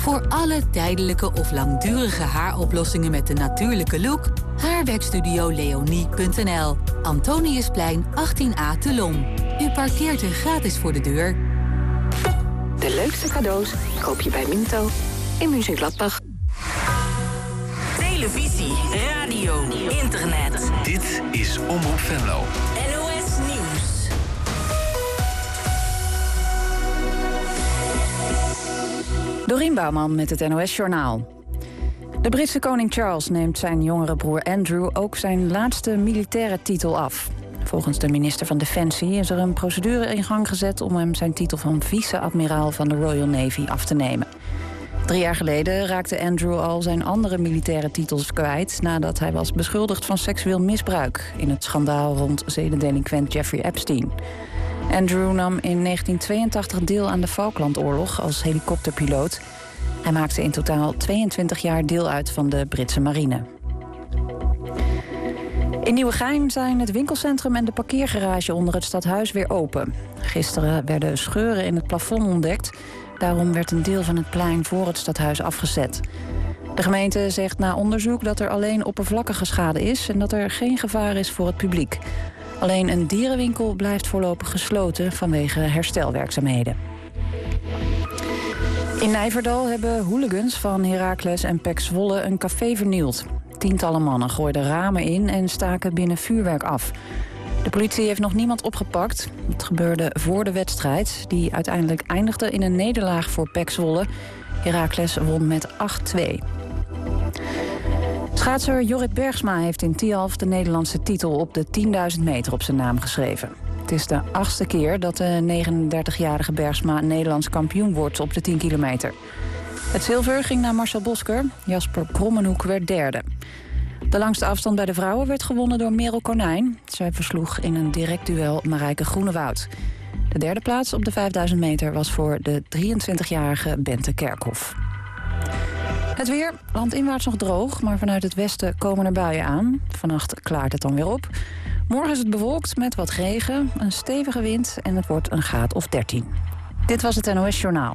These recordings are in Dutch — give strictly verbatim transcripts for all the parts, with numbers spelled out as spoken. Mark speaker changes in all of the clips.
Speaker 1: Voor alle tijdelijke of langdurige haaroplossingen met de natuurlijke look, haarwerkstudio leonie punt n l. Antoniusplein achttien A te Lom. U parkeert er gratis voor de deur.
Speaker 2: De leukste cadeaus koop je bij Minto in Mönchengladbach.
Speaker 3: Televisie, radio, internet.
Speaker 4: Dit is Omroep Venlo.
Speaker 3: N O S Nieuws.
Speaker 5: Dorien Bouwman met het N O S-journaal. De Britse koning Charles neemt zijn jongere broer Andrew ook zijn laatste militaire titel af. Volgens de minister van Defensie is er een procedure in gang gezet om hem zijn titel van vice-admiraal van de Royal Navy af te nemen. Drie jaar geleden raakte Andrew al zijn andere militaire titels kwijt nadat hij was beschuldigd van seksueel misbruik in het schandaal rond zedendelinquent Jeffrey Epstein. Andrew nam in negentien tweeëntachtig deel aan de Falklandoorlog als helikopterpiloot. Hij maakte in totaal tweeëntwintig jaar deel uit van de Britse marine. In Nieuwegein zijn het winkelcentrum en de parkeergarage onder het stadhuis weer open. Gisteren werden scheuren in het plafond ontdekt. Daarom werd een deel van het plein voor het stadhuis afgezet. De gemeente zegt na onderzoek dat er alleen oppervlakkige schade is en dat er geen gevaar is voor het publiek. Alleen een dierenwinkel blijft voorlopig gesloten vanwege herstelwerkzaamheden. In Nijverdal hebben hooligans van Heracles en P E C Zwolle een café vernield. Tientallen mannen gooiden ramen in en staken binnen vuurwerk af. De politie heeft nog niemand opgepakt. Het gebeurde voor de wedstrijd, die uiteindelijk eindigde in een nederlaag voor P E C Zwolle. Heracles won met acht twee. Schaatser Jorrit Bergsma heeft in Tialf de Nederlandse titel op de tienduizend meter op zijn naam geschreven. Het is de achtste keer dat de negenendertigjarige Bergsma Nederlands kampioen wordt op de tien kilometer. Het zilver ging naar Marcel Bosker. Jasper Krommenhoek werd derde. De langste afstand bij de vrouwen werd gewonnen door Merel Konijn. Zij versloeg in een direct duel Marijke Groenewoud. De derde plaats op de vijfduizend meter was voor de drieëntwintigjarige Bente Kerkhoff. Het weer, landinwaarts nog droog, maar vanuit het westen komen er buien aan. Vannacht klaart het dan weer op. Morgen is het bewolkt met wat regen, een stevige wind en het wordt een graad of dertien. Dit was het N O S-journaal.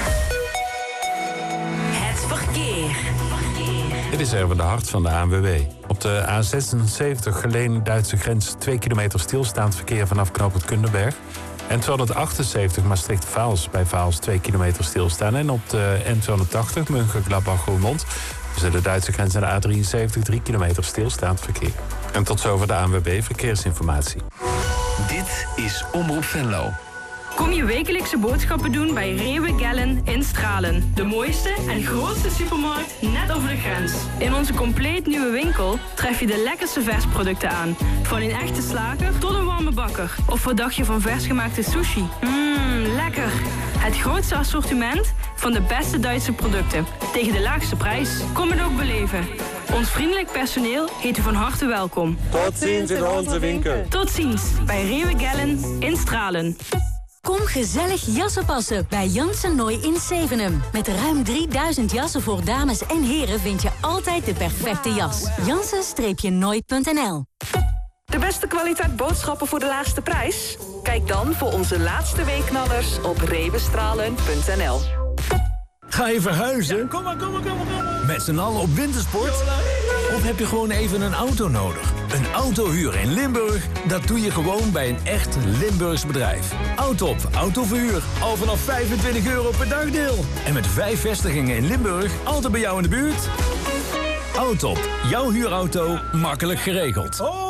Speaker 3: Het verkeer.
Speaker 6: Dit is even de hart van de A N W B. Op de A zesenzeventig Geleen-Duitse grens twee kilometer stilstaand verkeer vanaf knooppunt Kunderberg. En tweehonderdachtenzeventig Maastricht-Vaals bij Vaals twee kilometer stilstaan. En op de N tweehonderdtachtig München-Gladbach-Roermond tussen de Duitse grens en de A drieënzeventig drie kilometer stilstaand verkeer. En tot zover de A N W B Verkeersinformatie.
Speaker 4: Dit is Omroep Venlo.
Speaker 7: Kom je wekelijkse boodschappen doen bij Rewe Gellen in Stralen. De mooiste en grootste supermarkt net over de grens. In onze compleet nieuwe winkel tref je de lekkerste versproducten aan. Van een echte slager tot een warme bakker. Of wat dacht je van versgemaakte sushi? Mmm, lekker. Het grootste assortiment van de beste Duitse producten. Tegen de laagste prijs. Kom het ook beleven. Ons vriendelijk personeel heet u van harte welkom.
Speaker 8: Tot ziens in onze winkel.
Speaker 7: Tot ziens bij Rewe Gellen in Stralen.
Speaker 1: Kom gezellig jassen passen bij Janssen Nooi in Zevenum. Met ruim drieduizend jassen voor dames en heren vind je altijd de perfecte jas. Janssen Nooi punt n l.
Speaker 2: De beste kwaliteit boodschappen voor de laagste prijs? Kijk dan voor onze laatste weekknallers op rewestralen punt n l.
Speaker 9: Ga je verhuizen?
Speaker 8: Ja, kom maar, kom maar, kom maar, kom maar.
Speaker 9: Met z'n allen op wintersport? Of heb je gewoon even een auto nodig? Een autohuur in Limburg? Dat doe je gewoon bij een echt Limburgs bedrijf. Autop Autoverhuur. Al vanaf vijfentwintig euro per dagdeel. En met vijf vestigingen in Limburg, altijd bij jou in de buurt. Autop, jouw huurauto, makkelijk geregeld.
Speaker 8: Oh!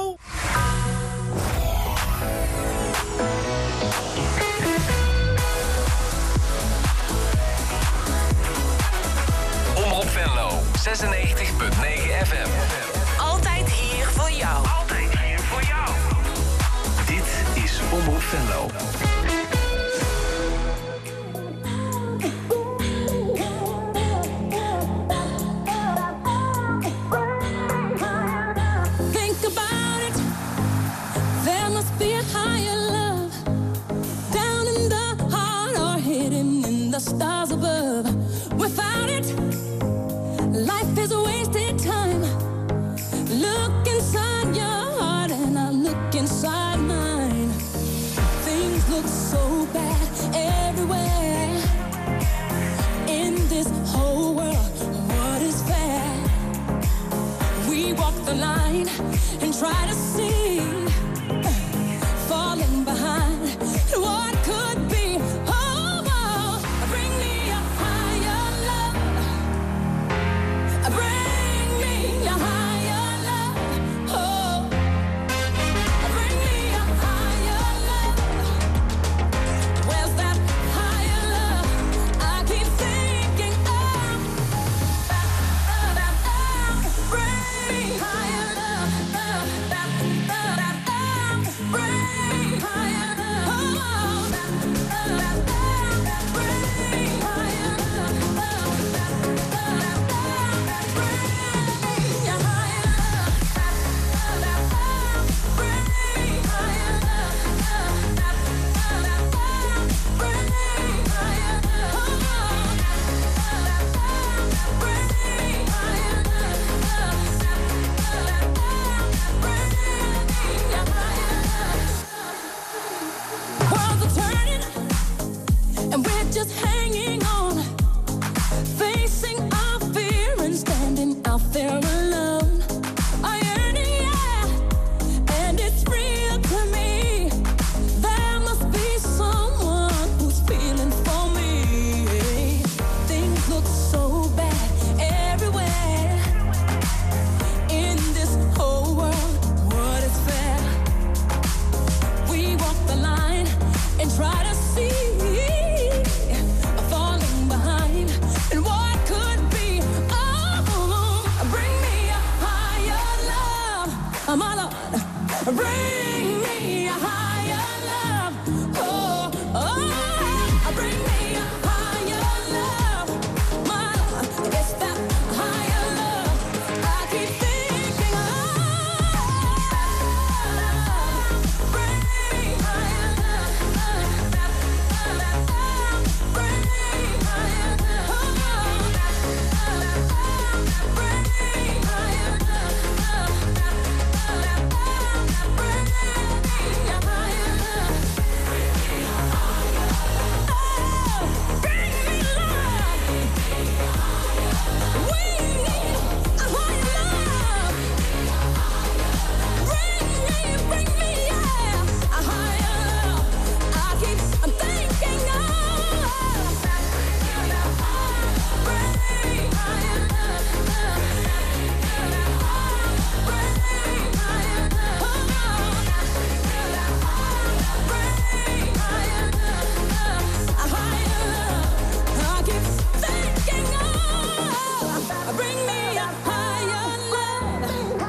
Speaker 4: Omroep Venlo, zesennegentig punt negen F M.
Speaker 3: Altijd hier voor jou.
Speaker 4: Altijd hier voor jou. Dit is Omroep Venlo.
Speaker 10: Think about it. There must be a higher love down in the heart or hidden in the stars above. Without it, life is a wasted time. Look inside your heart and I look inside mine. Things whole world, what is fair? We walk the line and try to see, falling behind what could be. Oh, oh, bring me a higher love. Bring me a higher love. Oh, bring me a higher love. Where's that higher love? I keep thinking of that, that, that. Bring me higher love. That, that, that, that. Bring me higher love. Oh, that, that, that. Bring me higher love. That, that, that. Bring me a higher love. That, that, that. Bring me higher love. That, that, that. Bring me higher love. Oh, that, that, that. Bring me higher love. That, that, that. Bring me a higher love. Worlds are turning, and we're just hanging on, facing our fear and standing out there alone. I yearning, yeah, and it's real to me. There must be someone who's feeling for me. Things look so bad everywhere in this whole world. What is fair? We walk the line and try to see, falling behind and what could be. Oh, bring me a higher love, my Lord. Bring me a higher love. Oh, oh, bring me a higher love, my Lord. It's that higher love I keep thinking of. Bring me higher love. That, that, that. Bring me higher love. Oh, that, that, that. Bring me higher love. That, that, that. Bring me a higher love. Oh, bring me love. We need a higher love. Bring me, bring me, yeah, a higher love. I keep I'm thinking of. Bring me higher love. Bring me higher love. Oh, bring me higher love. A higher love. I keep thinking of. Bring me a higher love.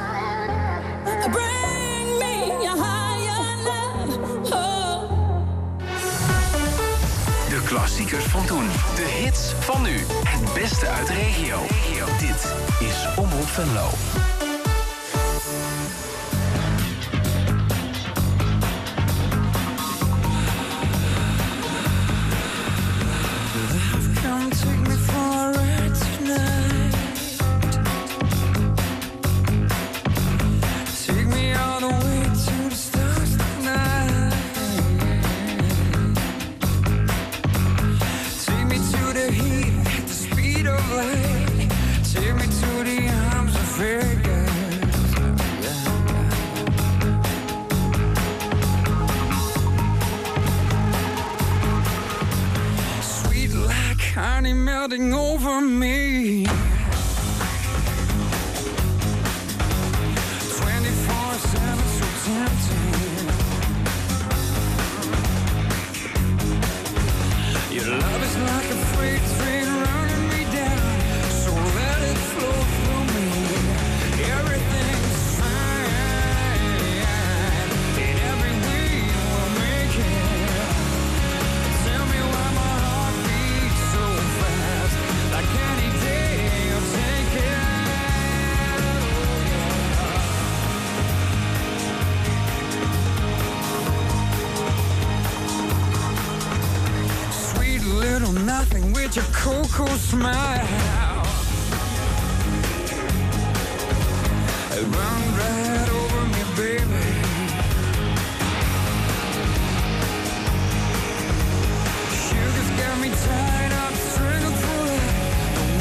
Speaker 10: Bring me a higher love. Oh.
Speaker 4: De klassiekers van toen. De hits van nu. Het beste uit de regio. Dit is Omroep Venlo.
Speaker 11: Come take me for a ride tonight. Take me all the way to the stars tonight. Take me to the heat at the speed of light. Take me to the arms of Vegas. Sweet like honey melting over me. twenty-four seven so tempting. Your love is like a freight train running me down, so let it flow through me. Everything's fine, in every way we'll make it. Tell me why my heart beats so fast, like any day I'll take it. Sweet little nothing with your cocoa smile. Run right over me, baby. Sugar's got me tied up, strangled for life.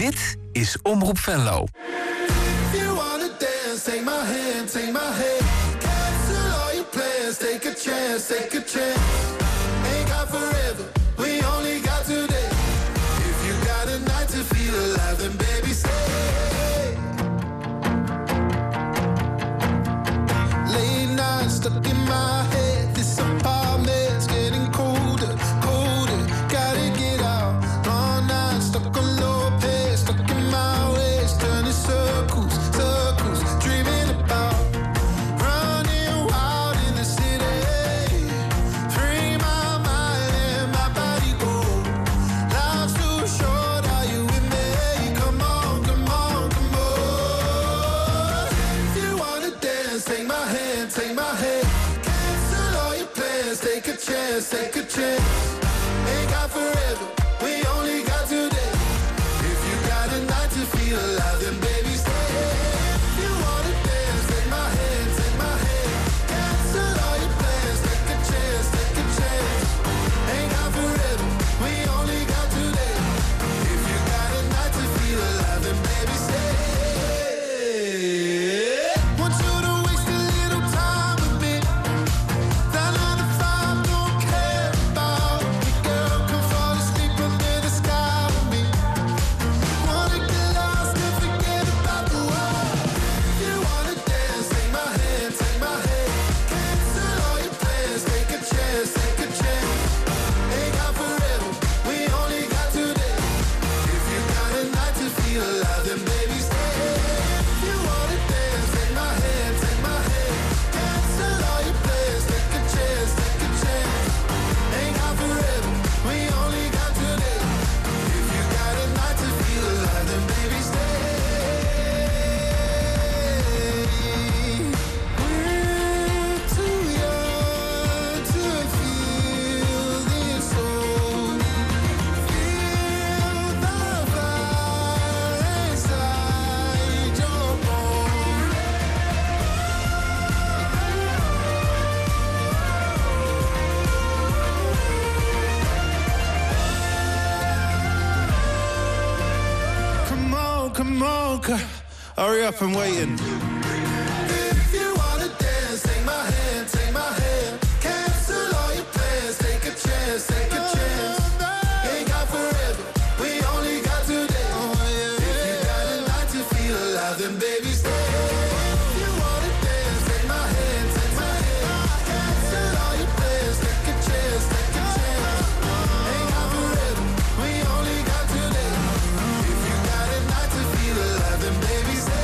Speaker 4: Dit is Omroep Venlo.
Speaker 12: If you wanna dance, take my hand, take my hand. Cancel all your plans, take a chance, take a chance. Ain't got forever, we only got today. If you got a night to feel alive, then baby stay. Late night stuck in my head, this apartment's getting colder, colder. Gotta get out, long night stuck on low pace, stuck in my ways, turning circles, circles, dreaming about running wild in the city. Free my mind and my body go. Life's too short, are you with me? Come on, come on, come on. If you wanna dance, take my hand, take my hand. Cancel all your plans, take a chance, take a chance. Ain't got forever, we only got today. If you got a night to feel alive, then baby stay. If you wanna dance, take my hand, take my hand. Cancel all your plans, take a chance, take a chance. Ain't got forever, we only got today. If you got a night to feel alive, then baby stay. Want you to waste a little time with me. That nine to five don't care about me. Girl, come fall asleep under the sky with me. Wanna get lost and forget about the world. If you wanna dance, take my hand, take my hand. Cancel all your plans, take a chance, take a chance. Ain't got forever, we only got today. If you got a night to feel alive, then baby stay. If you wanna dance, take my hand, take my hand. Cancel all your plans, take a chance, take a chance. Ain't got forever, we only got today. If you got a night to feel alive, then baby stay. We're too young to feel this soul. Feel the fire inside your bones. Come on, come on, girl. Hurry up and waiting. If you wanna dance, take my hand, take my hand. Cancel all your plans, take a chance, take a chance. Ain't got forever, we only got today. If you got a night to feel alive, then baby stay. If you wanna dance, take my hand, take my hand. Cancel all your plans, take a chance, take a chance. Ain't got forever, we only got today. If you got a night to feel alive, then baby stay.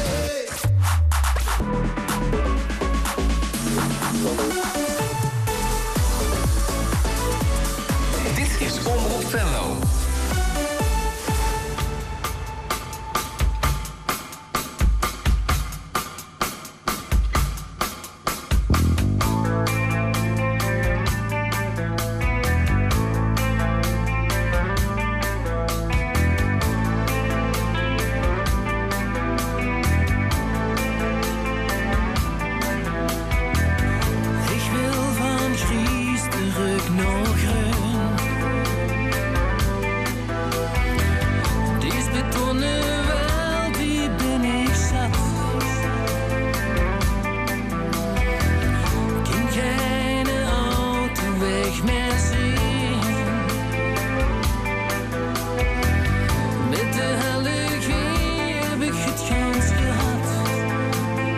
Speaker 4: Dit is Omroep Venlo.
Speaker 11: Ich will van Gries terug naar Grün. Dies betonnen Welt, wie bin ich satt. Kan keine Autoweg mehr sehen. Mit der Hölle heb ik het kans gehad.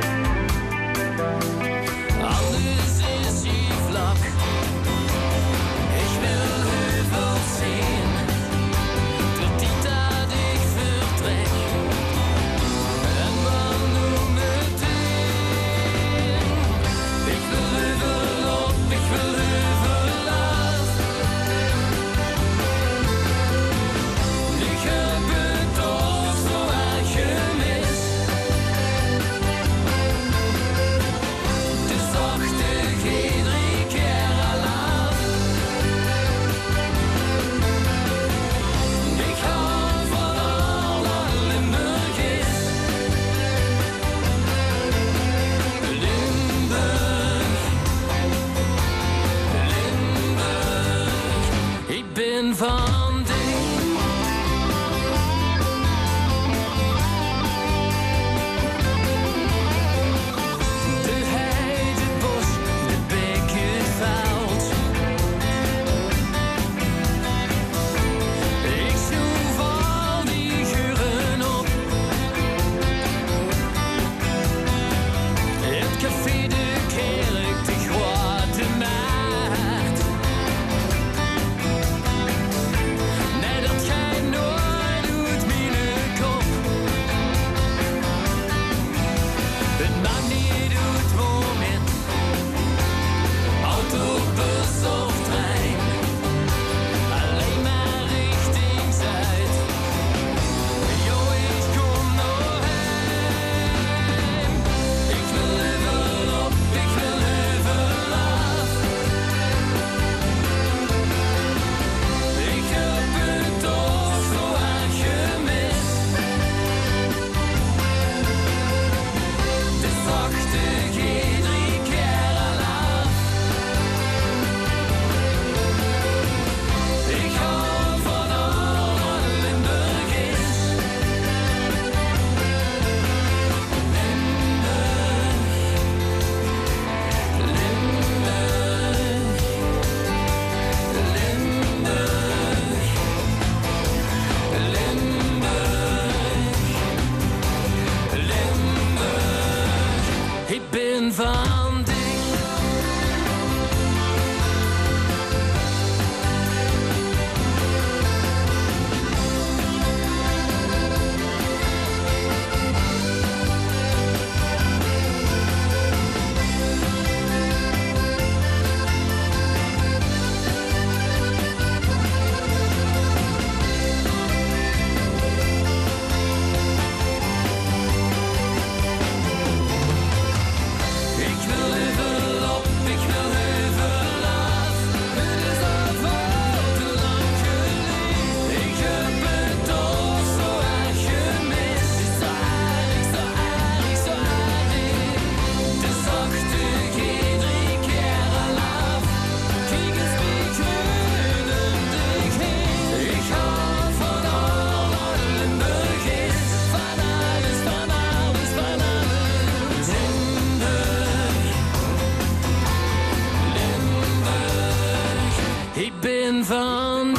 Speaker 11: Alles is hier vlak. Ik ben van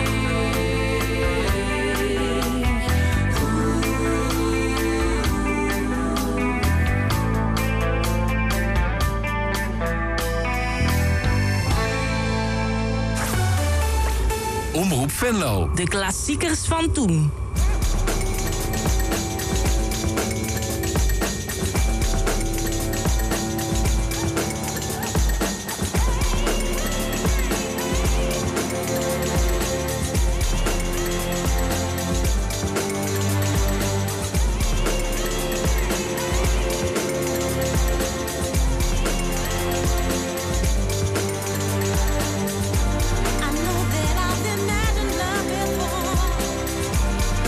Speaker 4: Omroep Venlo.
Speaker 3: De klassiekers van toen.
Speaker 10: I know that I've imagined love before.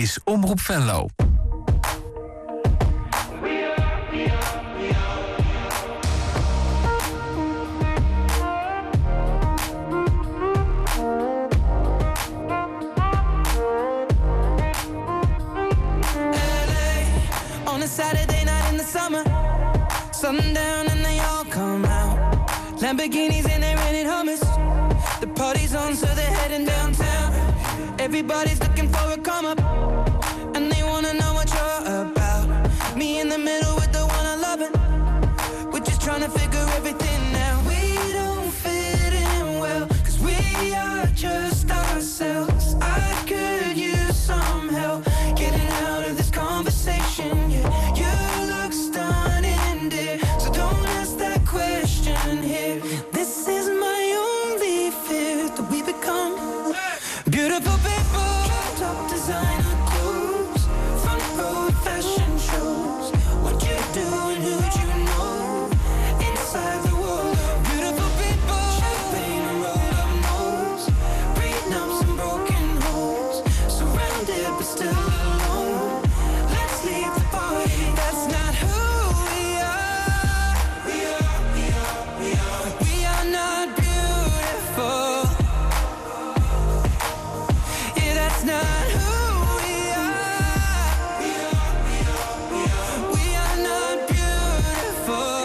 Speaker 4: is Omroep Venlo.
Speaker 13: On a Saturday night in the summer, sundown and they all come out. Lamborghinis and they rented Hummers. The party's on, so they're heading downtown. Everybody's looking for a come up, and they wanna know what you're about. Me in the middle with the one I love, it. We're just trying to figure everything out. We don't fit in well, cause we are just ourselves. I could use some help getting out of this conversation. Yeah, you look stunning, dear, so don't ask that question here. This is my only fear, that we become beautiful people. Top designer clothes, front row fashion shows. What you do and who'd you know? Inside the world of beautiful people. Champagne and rolled up nose, prenups and broken homes. Surrounded but still alone. Let's leave the party. That's not who we are. We are, we are, we are. We are not beautiful. Yeah, that's not who we are. We are, we are, we are. We are not beautiful.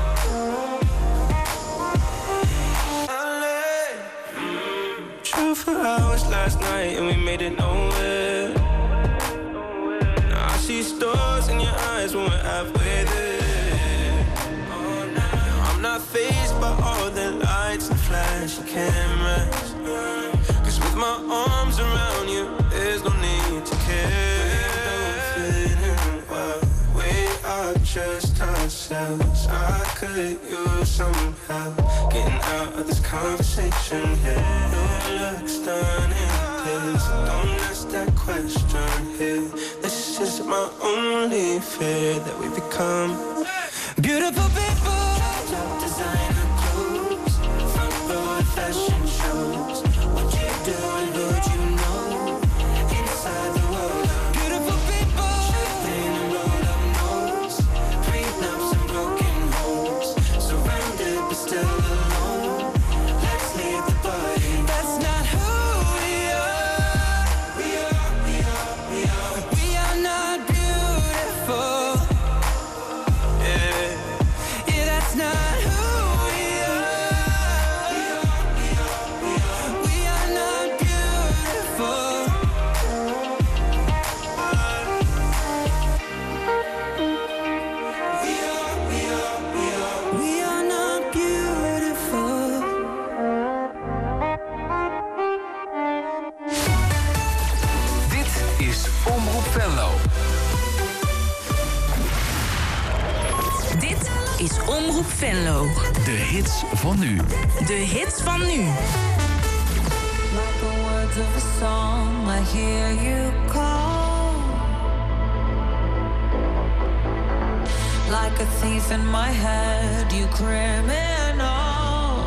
Speaker 14: Drove for hours last night and we made it nowhere. Now I see stars in your eyes when we're halfway there. Now I'm not fazed by all the lights and flashy cameras. Cause with my arms around you, there's no need to care. Well, we are just ourselves. I could use some help getting out of this conversation. Yeah, you look stunning, please. Don't ask that question here. This is my only fear, that we become
Speaker 13: beautiful people. Top designer clothes, front row fashion shows. What you do and who'd you know? Inside the world of beautiful people. Champagne and rolled up nose, prenups and broken homes. Surrounded but still alone. Let's leave the party. That's not who we are. We are, we are, we are. We are not beautiful.
Speaker 14: yeah.
Speaker 13: Yeah, that's not who we are. We are, we are, we are. We are not beautiful. We are, we are, we are. We are not beautiful.
Speaker 4: Dit is Omroep Venlo.
Speaker 3: Dit is Omroep Venlo.
Speaker 4: De hits van nu.
Speaker 3: De hits van nu.
Speaker 10: Like the words of a song, I hear you call. Like a thief in my head, you criminal.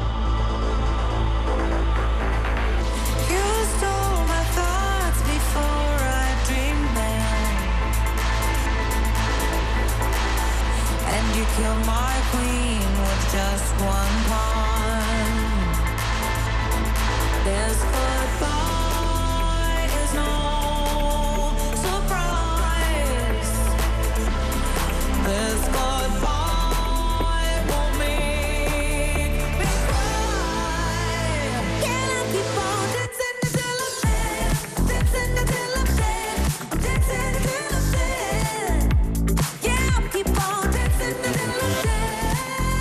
Speaker 10: You stole my thoughts before I dreamed them, and you killed my queen with just one pawn. This goodbye is no surprise. This goodbye won't make me cry. Can I keep on dancing until I'm dead? Dancing until I'm dead. Dancing until I'm dead. Yeah, I'll keep on dancing until I'm dead.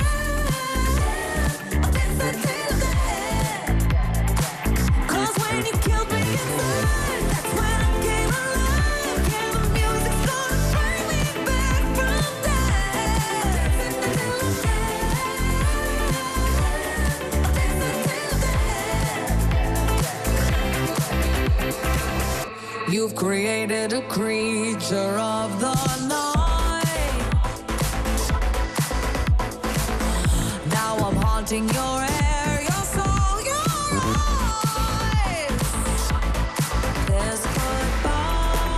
Speaker 10: I'll dance until I'm dead. 'Cause when you killed me inside, that's when I came alive. Yeah, the music started to bring me back from death. Dancing until I'm dead. I'll dance until I'm dead. You've created a creature of the night. Now I'm haunting your air, your soul, your eyes. This goodbye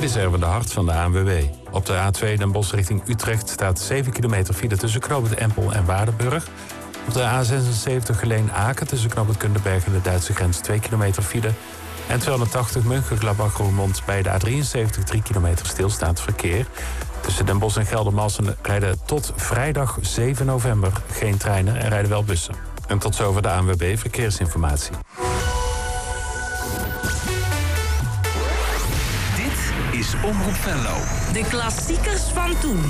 Speaker 6: is Erwin de Hart van de A N W B. Op de A twee Den Bosch richting Utrecht staat zeven kilometer file tussen Knoopend Empel en Waardenburg. Op de A zesenzeventig Geleen-Aken tussen Knoopend Kunderberg en de Duitse grens twee kilometer file. En tweehonderdtachtig München-Gladbach-Roermond bij de A drieënzeventig drie kilometer stilstaand verkeer. Tussen Den Bosch en Geldermalsen rijden tot vrijdag zeven november geen treinen en rijden wel bussen. En tot zover de A N W B Verkeersinformatie.
Speaker 4: Dit is Omroep Venlo.
Speaker 3: De klassiekers van toen.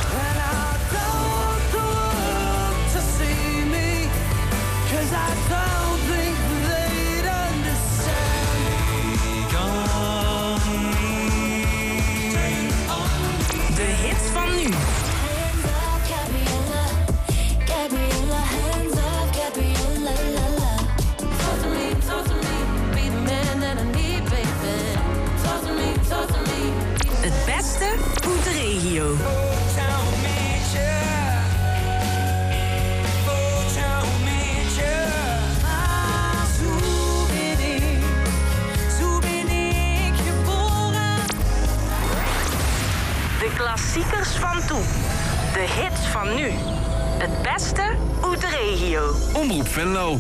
Speaker 3: De hits van nu. Het beste uit de regio. De klassiekers van toen. De hits van nu. Het beste uit de regio.
Speaker 4: Omroep Venlo.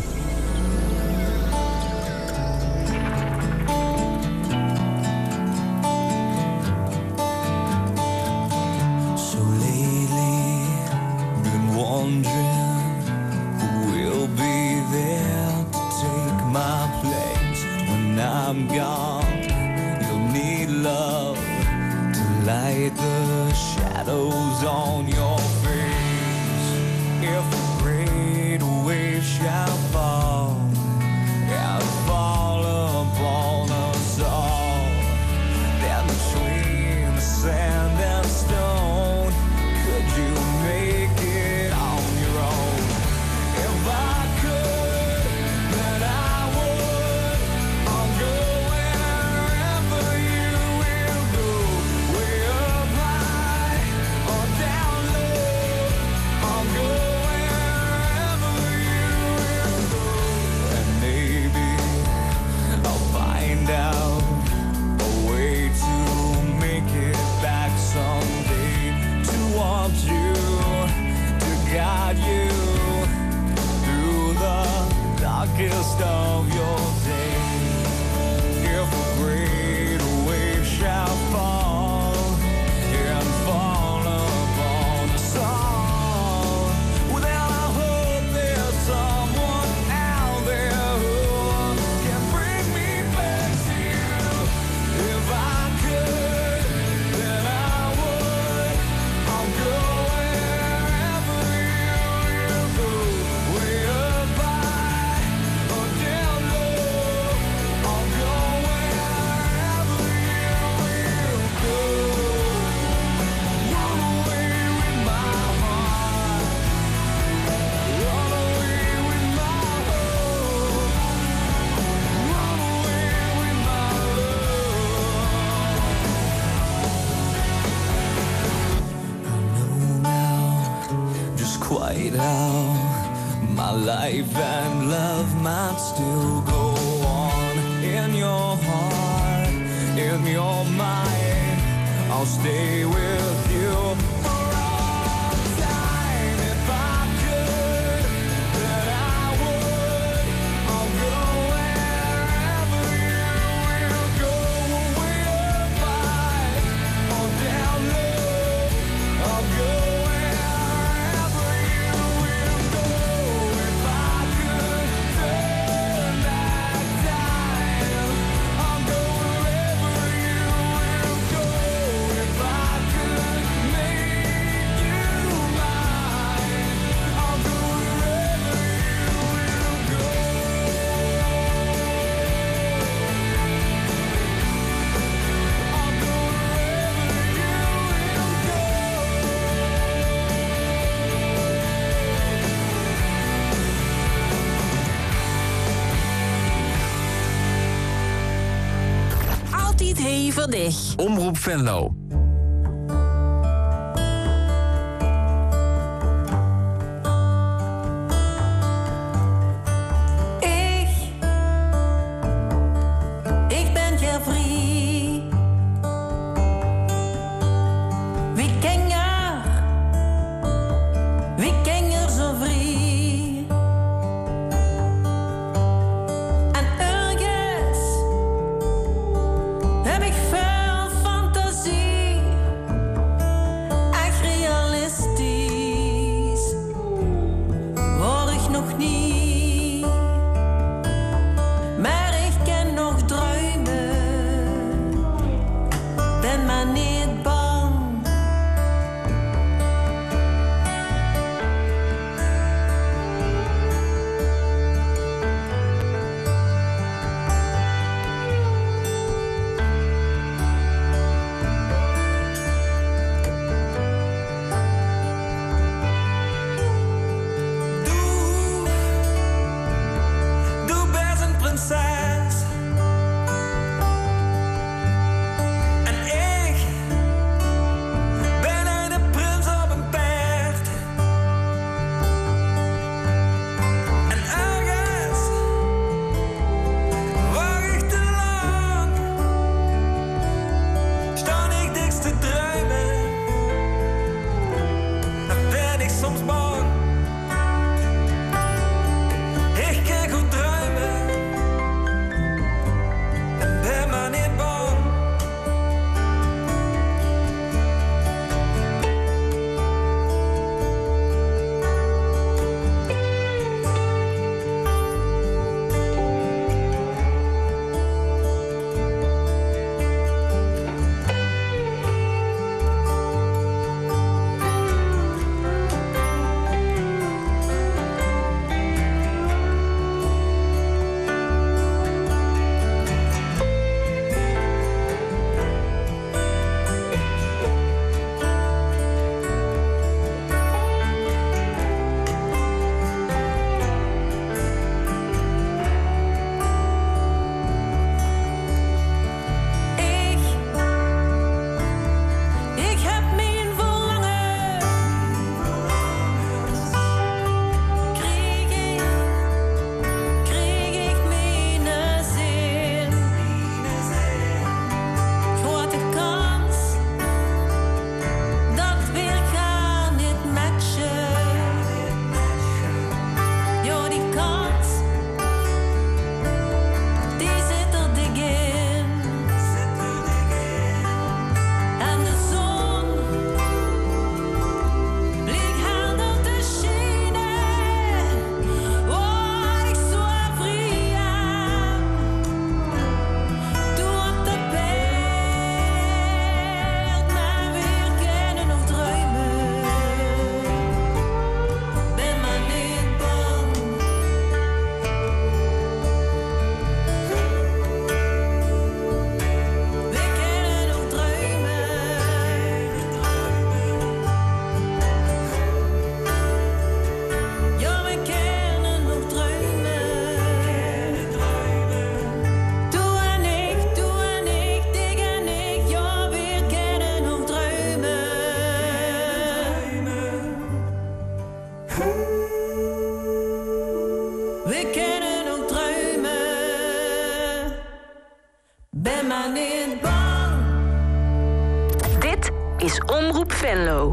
Speaker 11: So lately, been wondering who will be there to take my place when I'm gone. You'll need love to light the shadows on your face. If a great wave shall fall and fall upon us all, then between the sand and stone, could you make it on your own? If I could, then I would. I'll go wherever you will go, way up high or down low. I'll go wherever you will go, and maybe I'll find out a way to make it back someday, to want you, to guide you through the darkest of your days. If a great wave shall fall and fall upon us all, well, then I hope there's someone out there who can bring me back to you. If I could, then I would. I'll go wherever you will go, way up high or down low. I'll go wherever you will go. Run away with my heart, run away with my hope, run away with my love. I know now just quite how my life and love might still go on. In your heart, in your mind, I'll stay with you for all time. If I could, then I would. I'll go wherever you will go, way up high or down low. I'll go wherever you will go. If I could turn back time, I'll go wherever you will go. If I could make you mine, I'll go wherever you will go. I'll go
Speaker 3: Altijd hey voor dich.
Speaker 4: Omroep Venlo.
Speaker 10: Ik, ik ben je vriend.
Speaker 3: is Omroep Venlo.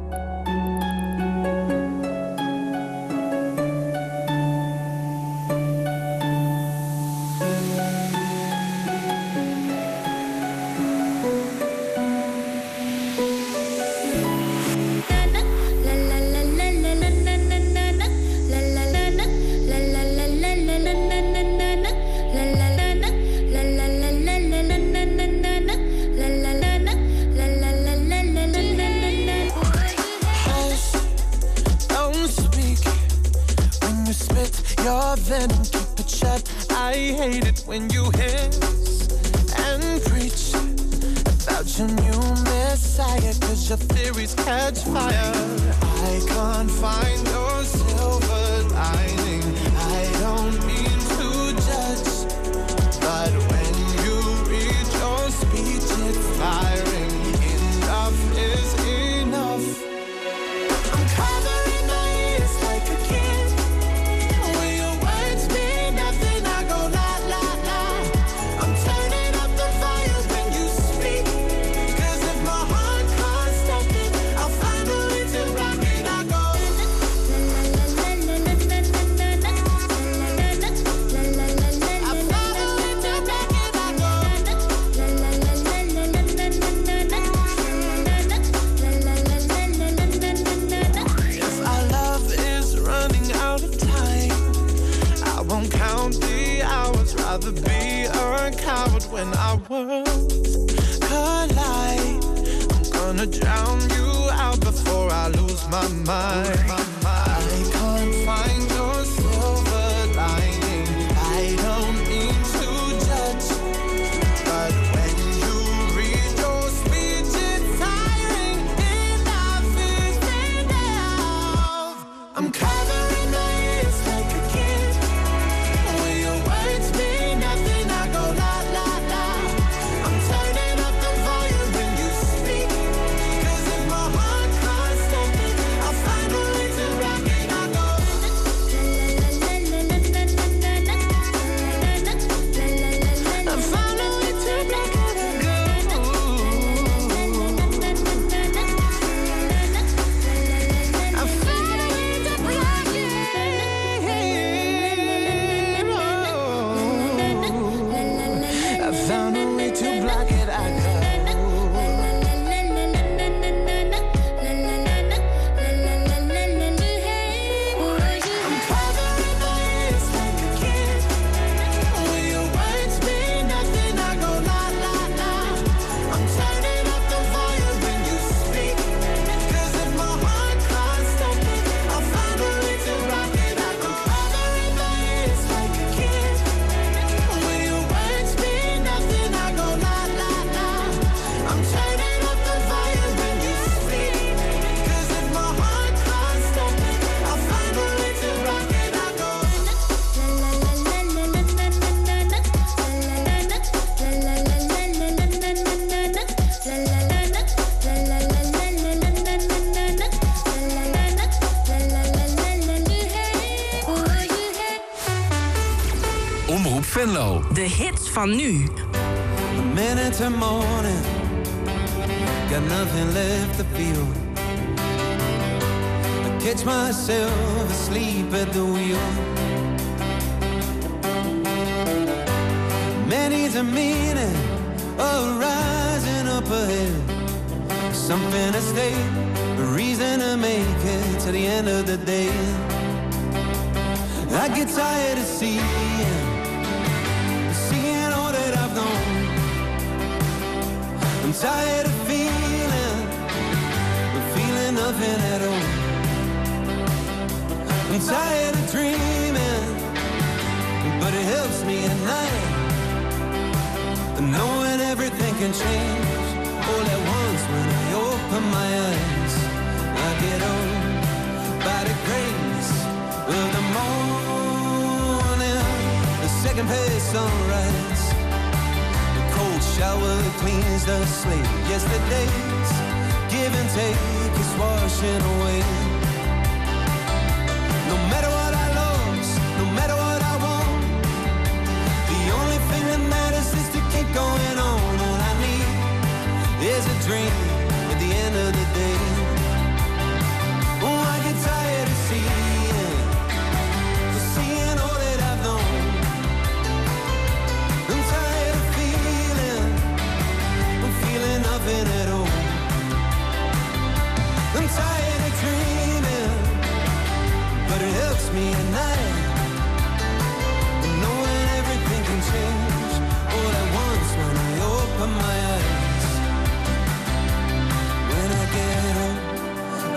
Speaker 4: Venlo.
Speaker 3: De hits van nu.
Speaker 13: A minute to morning, got nothing left to feel. I catch myself asleep at the wheel. Many's a meaning of rising up ahead. Something to stay, a reason to make it to the end of the day. I get tired of seeing, seeing all that I've known. I'm tired of feeling, but feeling nothing at all. I'm tired of dreaming, but it helps me at night, knowing everything can change all at once when I open my eyes. I get on by the grace of the morning, the second page sunrise. The cold shower cleans the slate. Yesterday's give and take is washing away. No matter what I lost, no matter what I want, the only thing that matters is to keep going on. All I need is a dream at the end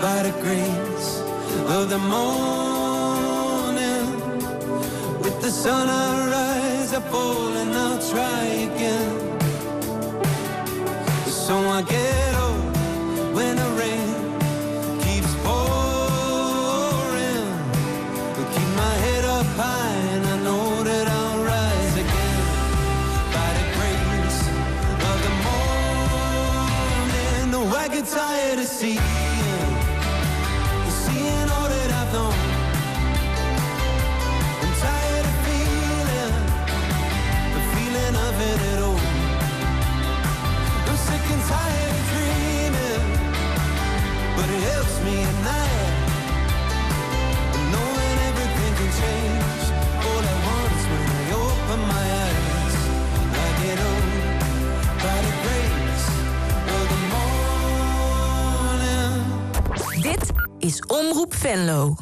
Speaker 13: by the grace of the morning. With the sun I rise, I fall and I'll try again. So I get up when the rain keeps pouring. I'll keep my head up high and I know that I'll rise again. By the grace of the morning. No, I get tired of seeing, seeing all that I've known. I'm tired of feeling, the feeling of it at all. I'm sick and tired of dreaming, but it helps me at night. Knowing everything can change all at once when I open my eyes. I get on by the grace of the morning.
Speaker 3: Dit is Omroep Venlo.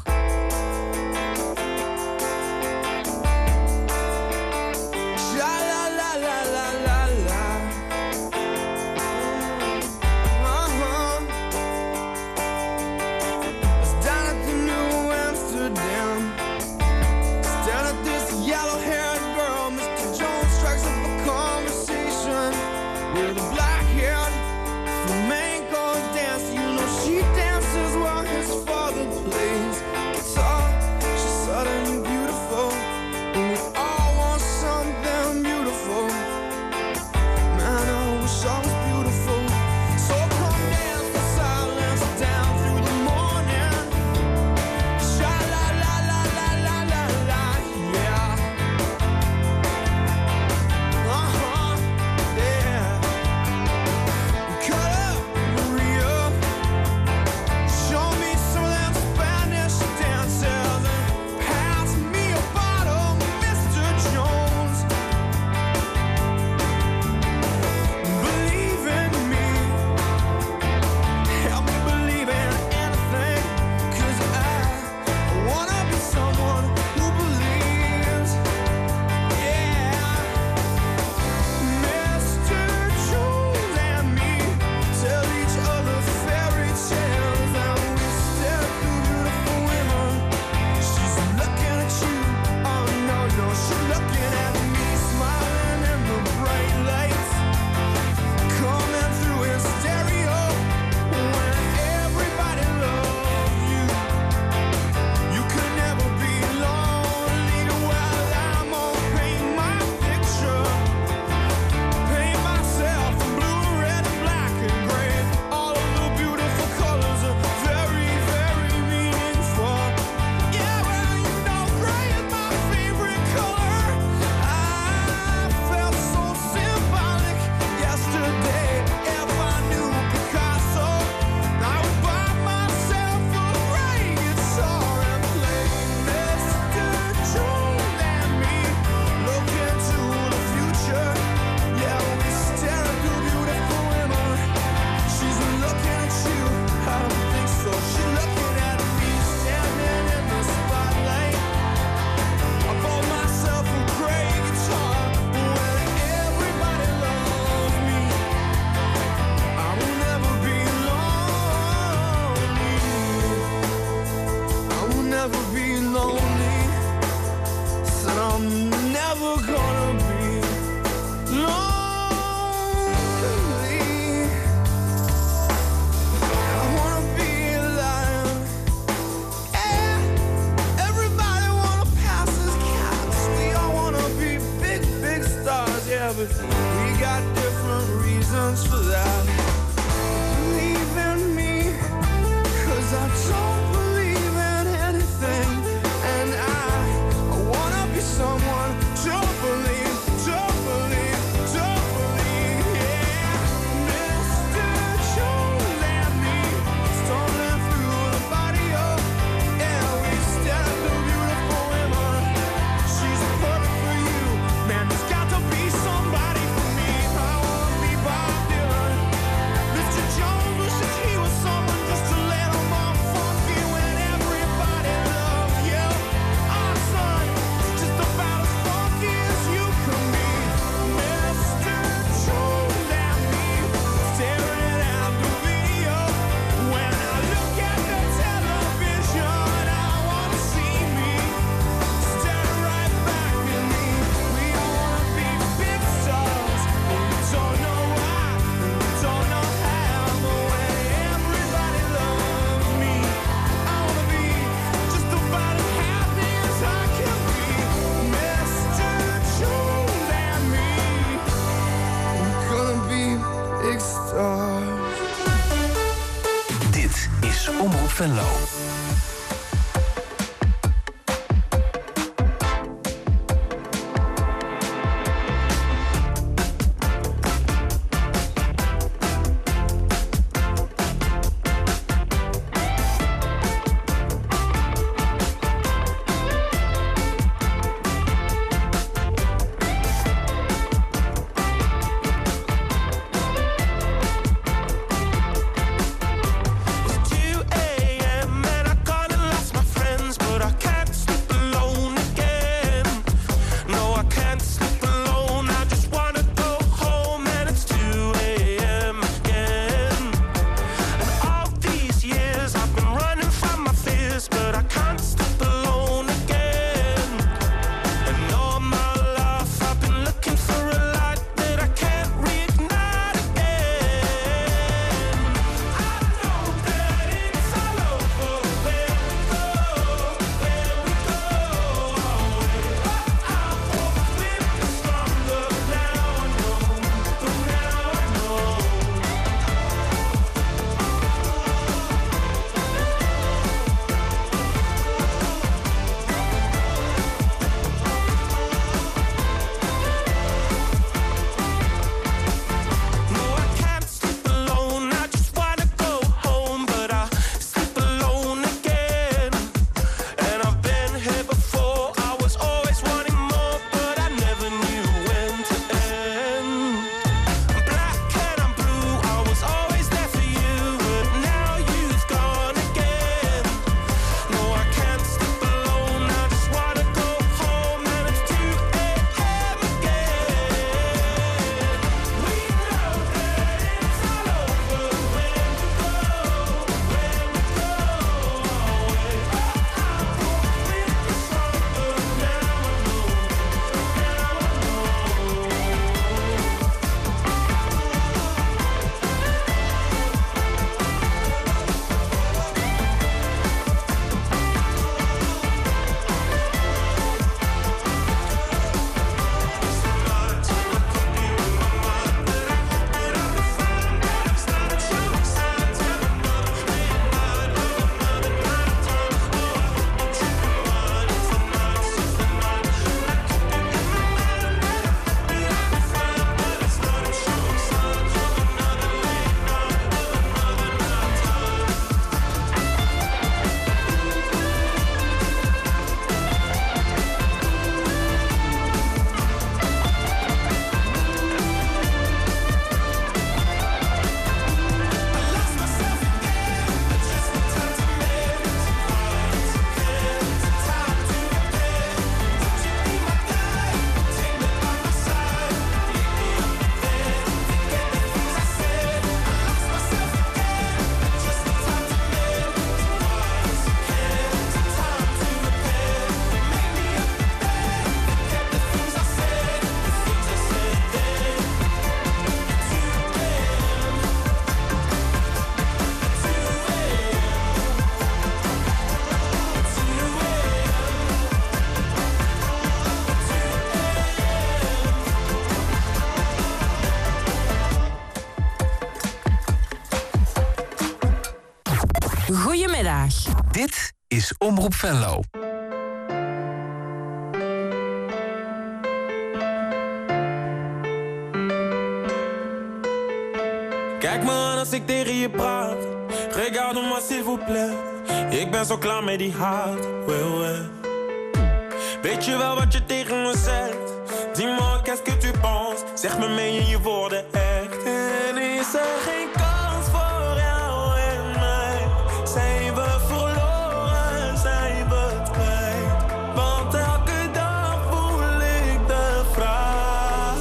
Speaker 4: Omroep Venlo.
Speaker 3: Goedemiddag.
Speaker 4: Dit is Omroep Venlo.
Speaker 15: Kijk me aan als ik tegen je praat. Regarde-moi s'il vous plaît. Ik ben zo klaar met die haat. Ouais, ouais. Weet je wel wat je tegen me zegt? Dis-moi qu'est-ce que tu penses? Zeg me meen je je woorden echt? En is er geen kans voor jou en mij? Zijn we verloren, zijn we kwijt? Want elke dag voel ik de vraag.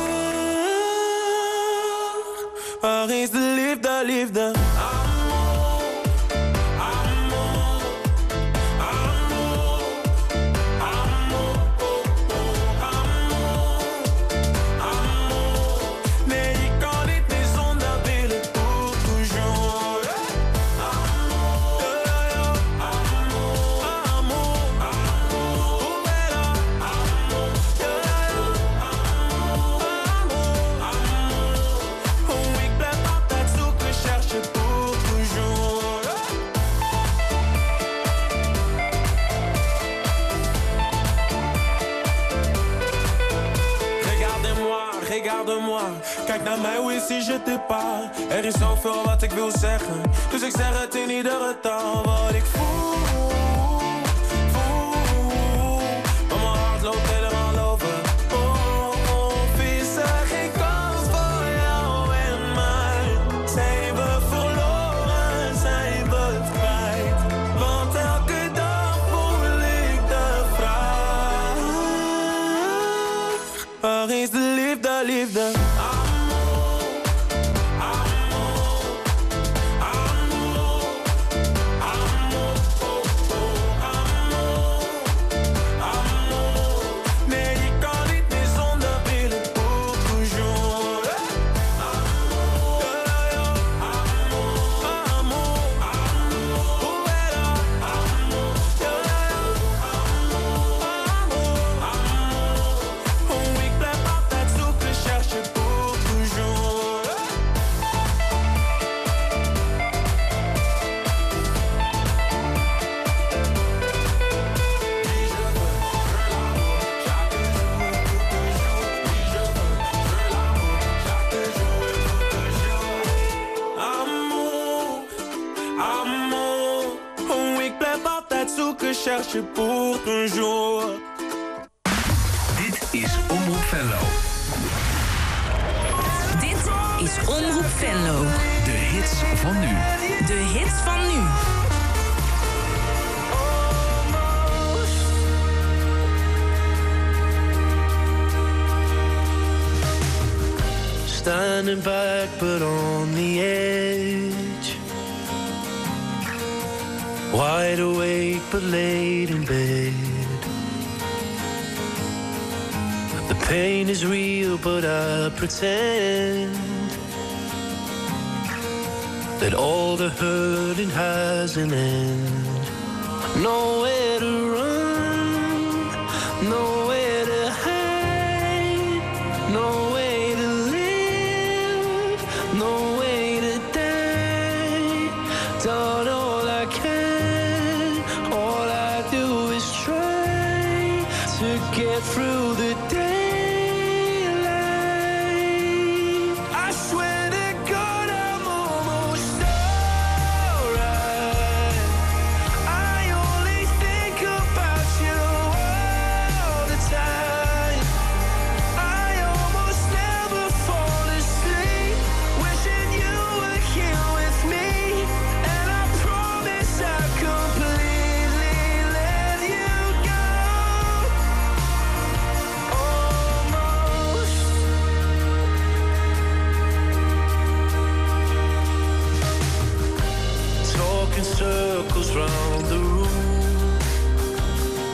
Speaker 15: Waar is de liefde, liefde? Pour Kijk naar mij, hoe is die je t'ai pas? Er is zoveel wat ik wil zeggen, dus ik zeg het in iedere taal. Wat ik voel, voel, maar mijn hart loopt helemaal over. Waar is de liefde, liefde? Amor, amor, amor, amor, oh, oh, amor, amor. Nee, ik kan niet meer zonder willen pour toujours. Amor, amor, amor, hoe er amor, amor, amor. Ik blijf altijd zoeken, cherche pour toujours. Amour, amour. Oh, ik blijf altijd zoeken, cherche pour toujours.
Speaker 4: Dit is Omroep Venlo.
Speaker 3: Dit is Omroep Venlo.
Speaker 4: De hits van nu.
Speaker 3: De hits van nu.
Speaker 16: Standing back but on the edge, wide awake but late in bed. The pain is real but I pretend that all the hurting has an end. Nowhere to run, nowhere to hide, no way to live, no way to die. Done all I can, all I do is try to get through the day. Circles round the room,